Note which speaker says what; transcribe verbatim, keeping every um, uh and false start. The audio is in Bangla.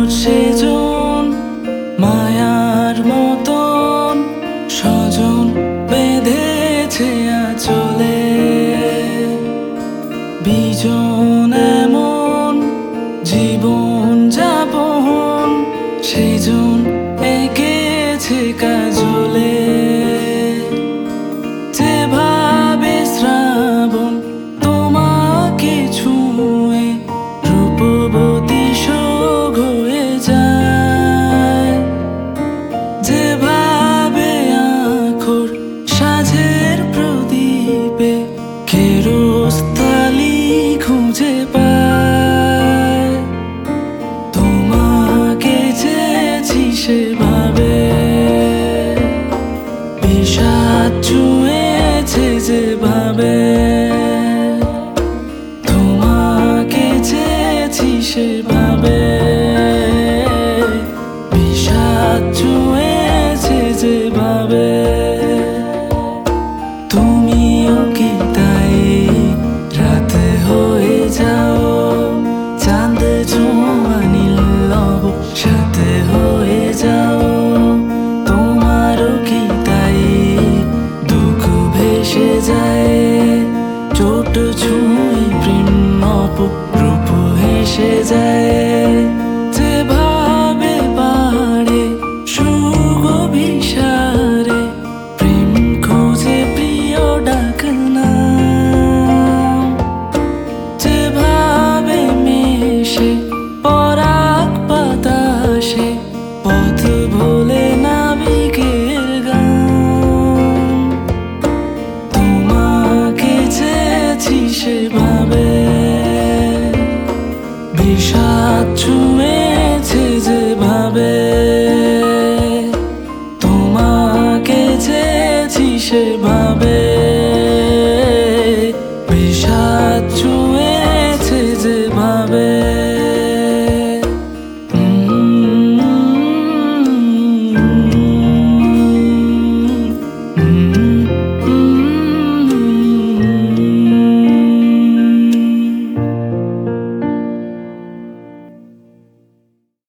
Speaker 1: সেজন মায়ার মতন স্বজন বেঁধেছে আঁচলে, বিজন এমন জীবন যাপন সেজন এঁকেছে কাজলে। যেভাবে শ্রাবণ তোমাকে ছুঁয়ে রূপবতী শোক হয়ে যায়, যেভাবে আঁখর সাঁঝের প্রদীপে কেরোস্তালি খুঁজে পায়। তোমাকে চেয়েছি সেভাবে, বিষাদ ছুঁয়েছে যেভাবে। তোমাকে চেয়েছি সেভাবে, বিষাদ ছুঁয়েছে যেভাবে। তুমিও কি তাই রাতে হয়ে যাও, চাঁদ ছোঁয়া নীল নব সাথে হয়ে যাও। তোমারও কি তাই দুঃখ ভেসে যায়, চোট ছুঁই প্রেম অপরূপ হেসে যায়। যেভাবে পাহাড়ে সুখ অভিসারে প্রেম খোঁজে প্রিয় ডাকনা, যেভাবে মেশে পরাগ বাতাসে পথ ভোলে নাবিকের গান। তোমাকে চেয়েছি সেভাবে, বিষাদ ছুঁয়েছে যেভাবে।